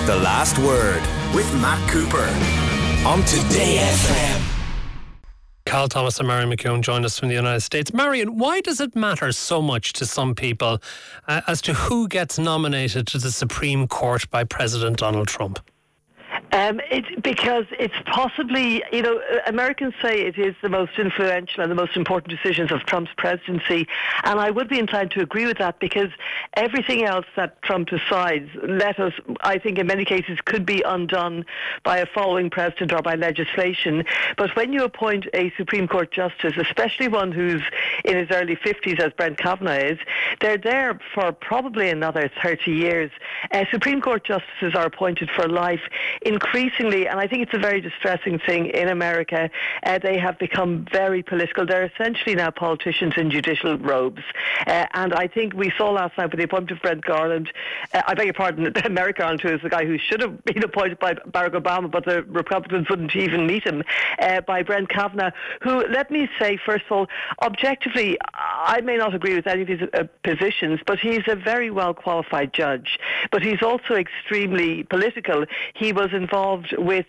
The Last Word with Matt Cooper on Today FM. Carl Thomas and Marion McKeown joined us from the United States. Marion, why does it matter so much to some people as to who gets nominated to the Supreme Court by President Donald Trump? Because it's possibly, Americans say it is the most influential and the most important decisions of Trump's presidency, and I would be inclined to agree with that, because everything else that Trump decides, I think in many cases, could be undone by a following president or by legislation. But when you appoint a Supreme Court justice, especially one who's in his early 50s, as Brett Kavanaugh is, they're there for probably another 30 years. Supreme Court justices are appointed for life. Increasingly, and I think it's a very distressing thing in America, they have become very political. They're essentially now politicians in judicial robes. And I think we saw last night with the appointment of Brett Garland, I beg your pardon, Merrick Garland, who is the guy who should have been appointed by Barack Obama, but the Republicans wouldn't even meet him, by Brett Kavanaugh, who, let me say, first of all, objectively, I may not agree with any of his positions, but he's a very well-qualified judge. But he's also extremely political. He was involved with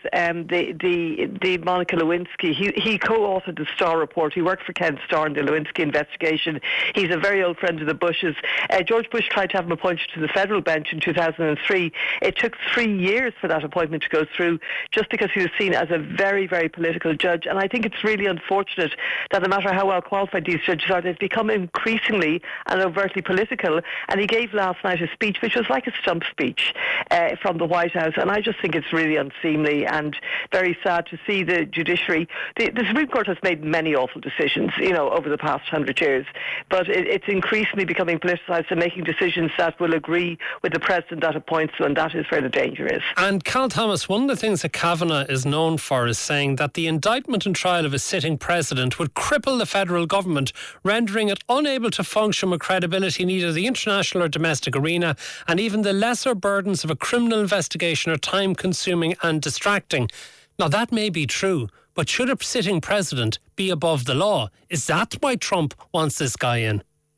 the Monica Lewinsky. He co-authored the Starr report. He worked for Ken Starr in the Lewinsky investigation. He's a very old friend of the Bushes. George Bush tried to have him appointed to the federal bench in 2003. It took 3 years for that appointment to go through, just because he was seen as a very, very political judge. And I think it's really unfortunate that no matter how well qualified these judges are, they've become increasingly and overtly political. And he gave last night a speech which was like a stump speech from the White House. And I just think it's really unseemly and very sad to see the judiciary. The Supreme Court has made many awful decisions, over the past 100 years, but it's increasingly becoming politicised and making decisions that will agree with the president that appoints them, and that is where the danger is. And Carl Thomas, one of the things that Kavanaugh is known for is saying that the indictment and trial of a sitting president would cripple the federal government, rendering it unable to function with credibility in either the international or domestic arena, and even the lesser burdens of a criminal investigation are time-consuming and distracting. Now, that may be true, but should a sitting president be above the law? Is that why Trump wants this guy in?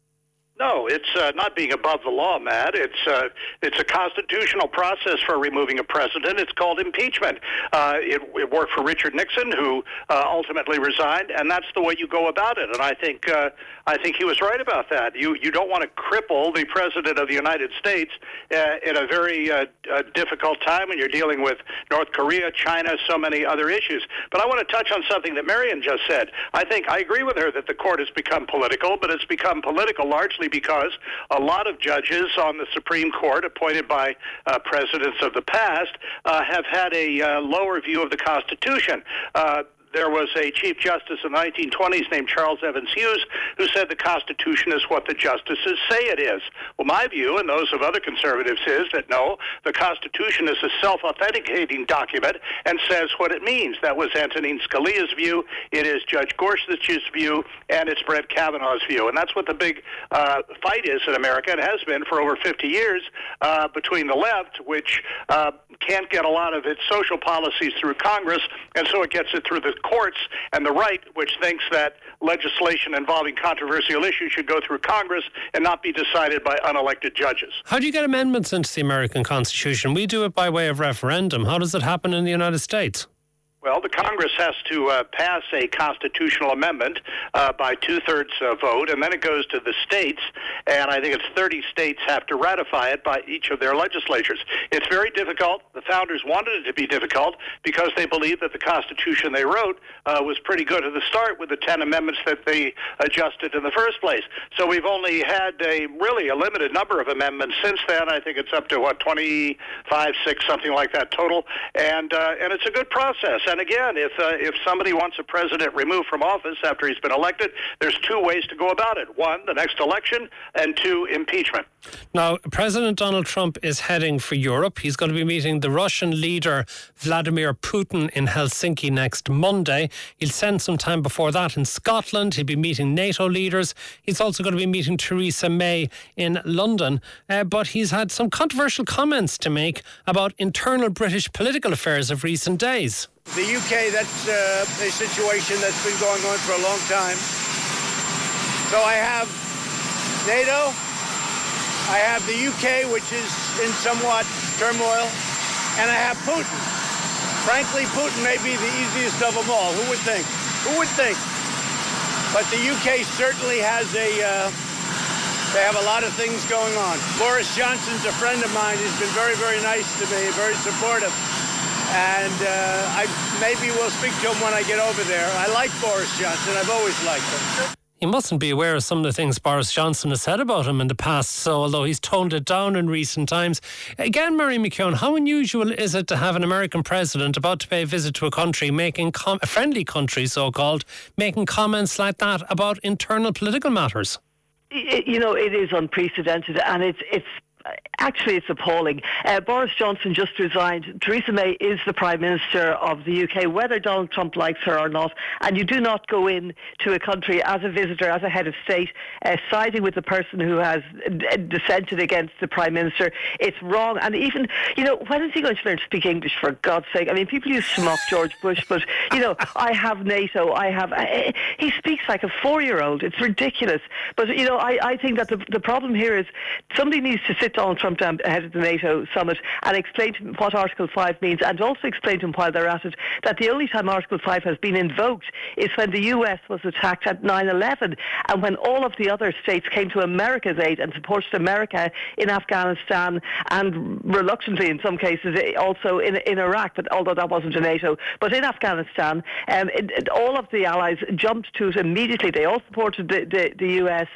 No, it's not being above the law, Matt. It's a constitutional process for removing a president. It's called impeachment. It worked for Richard Nixon, who ultimately resigned, and that's the way you go about it. And I think he was right about that. You don't want to cripple the president of the United States in a very difficult time when you're dealing with North Korea, China, so many other issues. But I want to touch on something that Marion just said. I agree with her that the court has become political, but it's become political largely because a lot of judges on the Supreme Court, appointed by presidents of the past, have had a lower view of the Constitution. There was a Chief Justice in the 1920s named Charles Evans Hughes who said the Constitution is what the justices say it is. Well, my view, and those of other conservatives, is that no, the Constitution is a self-authenticating document and says what it means. That was Antonin Scalia's view, it is Judge Gorsuch's view, and it's Brett Kavanaugh's view. And that's what the big fight is in America, and has been for over 50 years, between the left, which can't get a lot of its social policies through Congress, and so it gets it through the courts, and the right, which thinks that legislation involving controversial issues should go through Congress and not be decided by unelected judges. How do you get amendments into the American Constitution? We do it by way of referendum. How does it happen in the United States? Well, the Congress has to pass a constitutional amendment by two-thirds vote, and then it goes to the states, and I think it's 30 states have to ratify it by each of their legislatures. It's very difficult. The founders wanted it to be difficult because they believed that the Constitution they wrote was pretty good at the start with the 10 amendments that they adjusted in the first place. So we've only had a limited number of amendments since then. I think it's up to, 25, 6, something like that total, and it's a good process. And again, if somebody wants a president removed from office after he's been elected, there's two ways to go about it. One, the next election, and two, impeachment. Now, President Donald Trump is heading for Europe. He's going to be meeting the Russian leader Vladimir Putin in Helsinki next Monday. He'll spend some time before that in Scotland. He'll be meeting NATO leaders. He's also going to be meeting Theresa May in London. But he's had some controversial comments to make about internal British political affairs of recent days. The UK, that's a situation that's been going on for a long time. So I have NATO, I have the UK, which is in somewhat turmoil, and I have Putin. Frankly, Putin may be the easiest of them all. Who would think? Who would think? But the UK certainly has they have a lot of things going on. Boris Johnson's a friend of mine. He's been very, very nice to me, very supportive. And maybe we'll speak to him when I get over there. I like Boris Johnson. I've always liked him. He mustn't be aware of some of the things Boris Johnson has said about him in the past, so although he's toned it down in recent times. Again, Mary McKeown, how unusual is it to have an American president about to pay a visit to a country, a friendly country so-called, making comments like that about internal political matters? It is unprecedented, and it's appalling. Boris Johnson just resigned. Theresa May is the Prime Minister of the UK, whether Donald Trump likes her or not. And you do not go in to a country as a visitor, as a head of state, siding with the person who has dissented against the Prime Minister. It's wrong. And even, when is he going to learn to speak English, for God's sake? I mean, people used to mock George Bush, but, I have NATO, he speaks like a 4-year-old. It's ridiculous. But, I think that the problem here is somebody needs to sit Donald Trump down ahead of the NATO summit and explain to him what Article 5 means, and also explain to him while they're at it that the only time Article 5 has been invoked is when the US was attacked at 9/11, and when all of the other states came to America's aid and supported America in Afghanistan, and reluctantly in some cases also in Iraq, but although that wasn't a NATO, but in Afghanistan, all of the allies jumped to it immediately. They all supported the US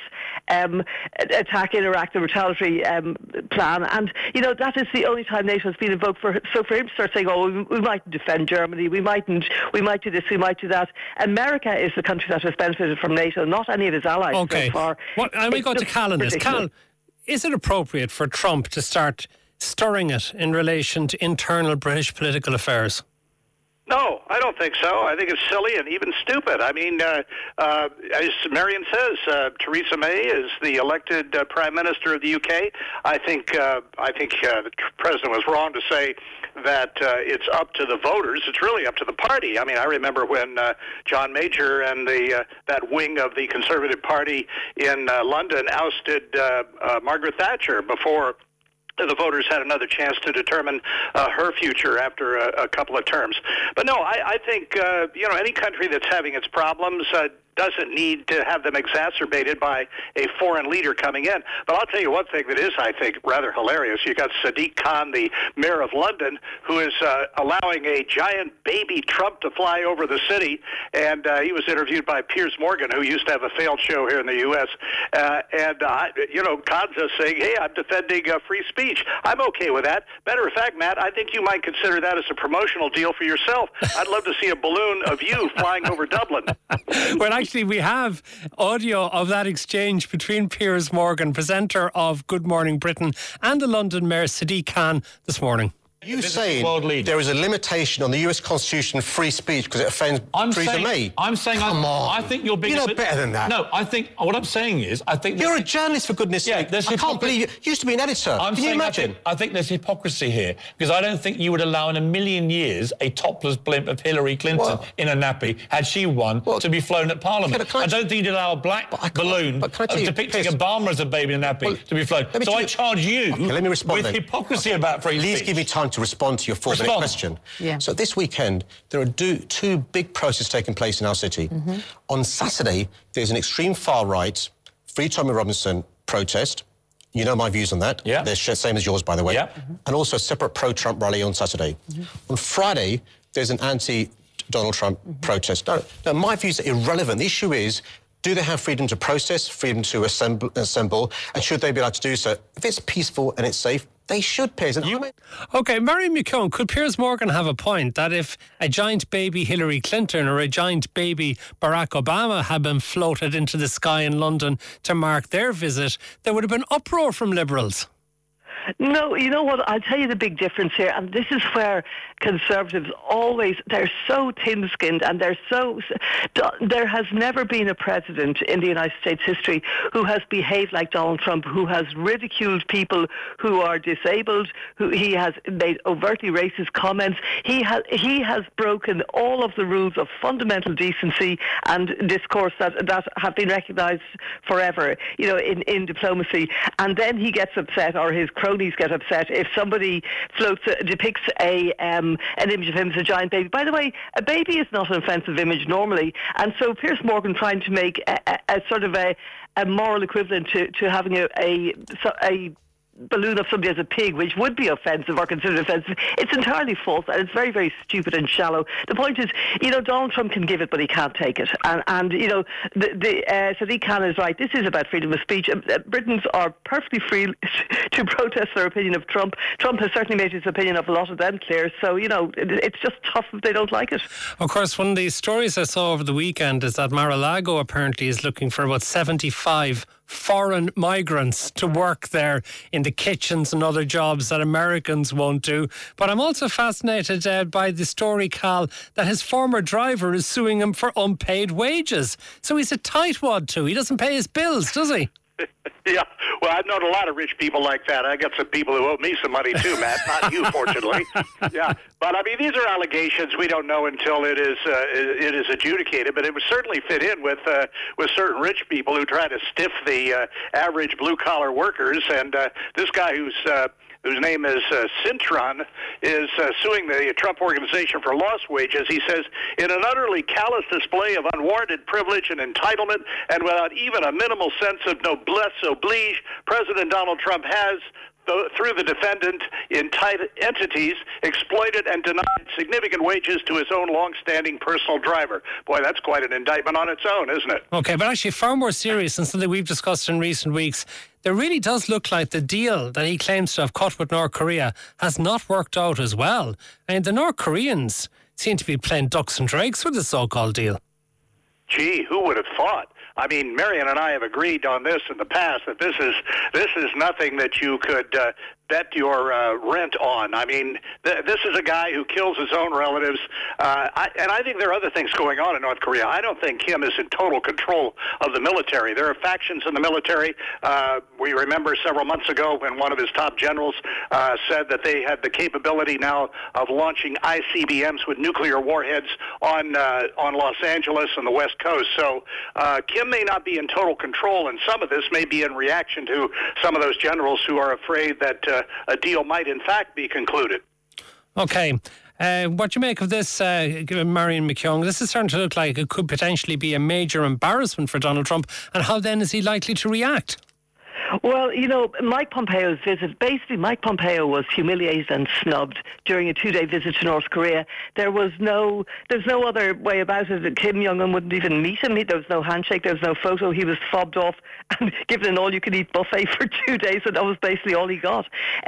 attack in Iraq, the retaliatory plan, and that is the only time NATO has been invoked. So for him to start saying, we mightn't defend Germany, we might do this, we might do that. America is the country that has benefited from NATO, not any of his allies so far. And we go to Cal on this. Cal, is it appropriate for Trump to start stirring it in relation to internal British political affairs? No, I don't think so. I think it's silly and even stupid. I mean, as Marion says, Theresa May is the elected Prime Minister of the UK. I think the President was wrong to say that it's up to the voters. It's really up to the party. I mean, I remember when John Major and that wing of the Conservative Party in London ousted Margaret Thatcher before the voters had another chance to determine her future after a couple of terms. But no, I think, any country that's having its problems doesn't need to have them exacerbated by a foreign leader coming in. But I'll tell you one thing that is, I think, rather hilarious. You got Sadiq Khan, the mayor of London, who is allowing a giant baby Trump to fly over the city, and he was interviewed by Piers Morgan, who used to have a failed show here in the U.S., Khan's just saying, hey, I'm defending free speech. I'm okay with that. Matter of fact, Matt, I think you might consider that as a promotional deal for yourself. I'd love to see a balloon of you flying over Dublin. Well, actually, we have audio of that exchange between Piers Morgan, presenter of Good Morning Britain, and the London Mayor Sadiq Khan this morning. You saying there is a limitation on the US Constitution free speech because it offends Theresa May? I'm saying, come on. I think you're being... You know better than that. No, I think what I'm saying is, I think you're a journalist, for goodness sake. I can't believe you used to be an editor. Can you imagine? I think there's hypocrisy here because I don't think you would allow in a million years a topless blimp of Hillary Clinton in a nappy, had she won, to be flown at Parliament. I don't think you'd allow a black balloon depicting Obama as a baby in a nappy to be flown. So I charge you with hypocrisy about free speech. Please give me time to respond to your 4-minute question. Yeah. So this weekend, there are two big protests taking place in our city. Mm-hmm. On Saturday, there's an extreme far-right, Free Tommy Robinson protest. You know my views on that. Yeah. They're the same as yours, by the way. Yeah. Mm-hmm. And also a separate pro-Trump rally on Saturday. Mm-hmm. On Friday, there's an anti-Donald Trump protest. No, my views are irrelevant. The issue is, do they have freedom to protest, freedom to assemble, and should they be allowed to do so? If it's peaceful and it's safe, they should, Piers. OK, Mary McKeown, could Piers Morgan have a point that if a giant baby Hillary Clinton or a giant baby Barack Obama had been floated into the sky in London to mark their visit, there would have been uproar from Liberals? No, you know what? I'll tell you the big difference here, and this is where Conservatives they're so thin-skinned, and there has never been a president in the United States history who has behaved like Donald Trump, who has ridiculed people who are disabled, he has made overtly racist comments. He has broken all of the rules of fundamental decency and discourse that have been recognised forever, in diplomacy. And then he gets upset, or his cronies cronies get upset if somebody depicts an image of him as a giant baby. By the way, a baby is not an offensive image normally, and so Piers Morgan trying to make a sort of a moral equivalent to having a balloon of somebody as a pig, which would be offensive or considered offensive, it's entirely false, and it's very, very stupid and shallow. The point is, Donald Trump can give it, but he can't take it. And Sadiq Khan is right. This is about freedom of speech. Britons are perfectly free to protest their opinion of Trump. Trump has certainly made his opinion of a lot of them clear. So, it's just tough if they don't like it. Of course, one of the stories I saw over the weekend is that Mar-a-Lago apparently is looking for about 75 foreign migrants to work there in the kitchens and other jobs that Americans won't do. But I'm also fascinated by the story, Cal, that his former driver is suing him for unpaid wages. So he's a tightwad too. He doesn't pay his bills, does he? Yeah, well, I've known a lot of rich people like that. I got some people who owe me some money too, Matt. Not you, fortunately. Yeah, but I mean, these are allegations we don't know until it is adjudicated. But it would certainly fit in with certain rich people who try to stiff the average blue collar workers. And this guy whose name is Cintron, is suing the Trump Organization for lost wages. He says, in an utterly callous display of unwarranted privilege and entitlement, and without even a minimal sense of noblesse oblige, President Donald Trump has, through the defendant entities, exploited and denied significant wages to his own long-standing personal driver. Boy, that's quite an indictment on its own, isn't it? Okay, but actually far more serious and something we've discussed in recent weeks. There really does look like the deal that he claims to have cut with North Korea has not worked out as well. I mean, the North Koreans seem to be playing ducks and drakes with the so-called deal. Gee, who would have thought? I mean, Marion and I have agreed on this in the past that this is nothing that you could bet your rent on. I mean, this is a guy who kills his own relatives, and I think there are other things going on in North Korea. I don't think Kim is in total control of the military. There are factions in the military. We remember several months ago when one of his top generals said that they had the capability now of launching ICBMs with nuclear warheads on Los Angeles and the West Coast. So Kim may not be in total control, and some of this may be in reaction to some of those generals who are afraid that a deal might in fact be concluded. Okay. What do you make of this, Marion McKeown? This is starting to look like it could potentially be a major embarrassment for Donald Trump, and how then is he likely to react? Well, Mike Pompeo's visit, basically Mike Pompeo was humiliated and snubbed during a 2-day visit to North Korea. There's no other way about it. Kim Jong-un wouldn't even meet him. There was no handshake, there was no photo. He was fobbed off and given an all-you-can-eat buffet for 2 days, and that was basically all he got.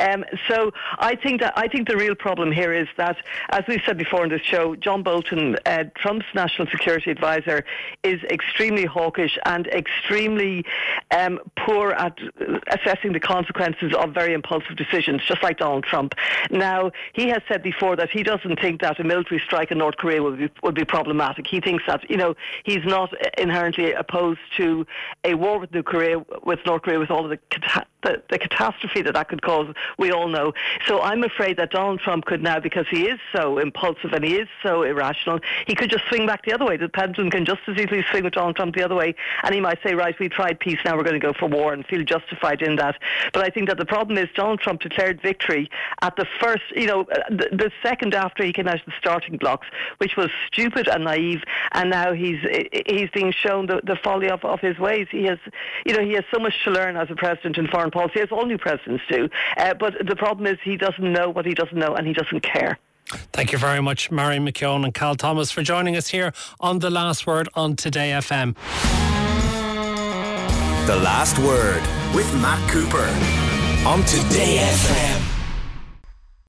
So I think the real problem here is that, as we've said before on this show, John Bolton, Trump's national security advisor, is extremely hawkish and extremely poor at assessing the consequences of very impulsive decisions, just like Donald Trump. Now, he has said before that he doesn't think that a military strike in North Korea would be problematic. He thinks that, he's not inherently opposed to a war with North Korea, with all of the catastrophe that could cause, we all know. So I'm afraid that Donald Trump could now, because he is so impulsive and he is so irrational, he could just swing back the other way. The pendulum can just as easily swing with Donald Trump the other way, and he might say, right, we tried peace, now we're going to go for war, and feel justified in that. But I think that the problem is Donald Trump declared victory at the first, the second after he came out of the starting blocks, which was stupid and naive, and now he's being shown the folly of his ways. He has so much to learn as a president in foreign policy, as all new presidents do. But the problem is he doesn't know what he doesn't know, and he doesn't care. Thank you very much, Marion McKeown and Cal Thomas, for joining us here on The Last Word on Today FM. The Last Word with Matt Cooper on Today FM.